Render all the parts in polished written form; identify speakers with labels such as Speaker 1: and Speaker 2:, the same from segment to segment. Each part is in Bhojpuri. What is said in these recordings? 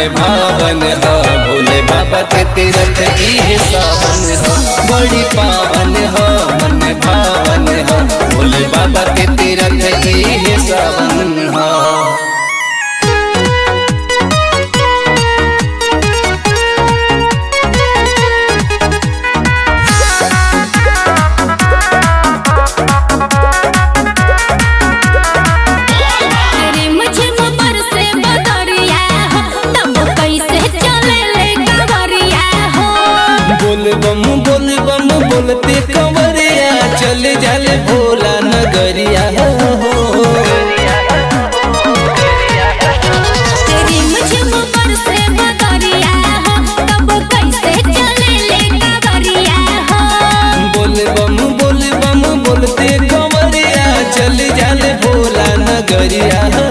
Speaker 1: भावन हो। भोले बाबा के तीरथ इहे सावन हो, बड़ी पावन हो मन भावन हो। भोले बाबा के तीरथ इहे सावन हो।
Speaker 2: बोल बम बोलते कंवरिया चल जल भोला नगरिया हो।
Speaker 3: तेरी मुझे मुबर से बदरिया हो, तब कैसे चले ले कंवरिया हो।
Speaker 2: बोल बम बोलते कंवरिया चल जल भोला नगरिया हो।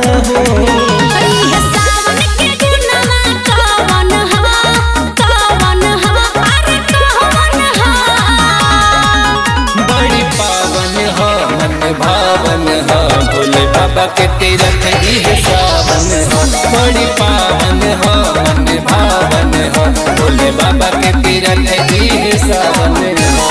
Speaker 1: भावन हो भोले बाबा के तीरथ इहे सावन हो, बड़ी पावन हो मन भावन हो। भोले बाबा के तीरथ इहे सावन हो।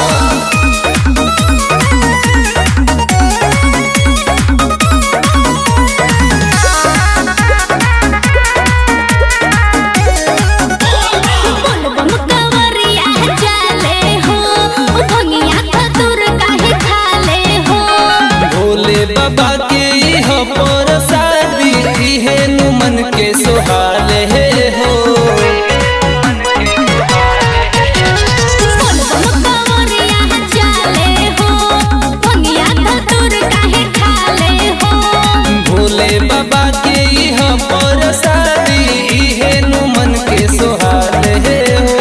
Speaker 2: बाबा के यह प्रसादी इहे नु मन के सुहाले हो। भोले बाबा के यह प्रसादी इहे नु मन के सुहाले हो।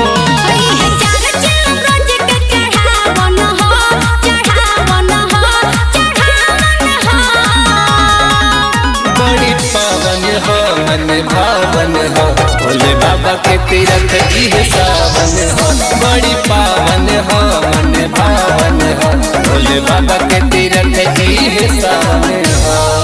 Speaker 1: मन भावन हो भोले बाबा के तीरथ इहे सावन हो, बड़ी पावन हो मन भावन हो। भोले बाबा के तीरथ इहे सावन हो।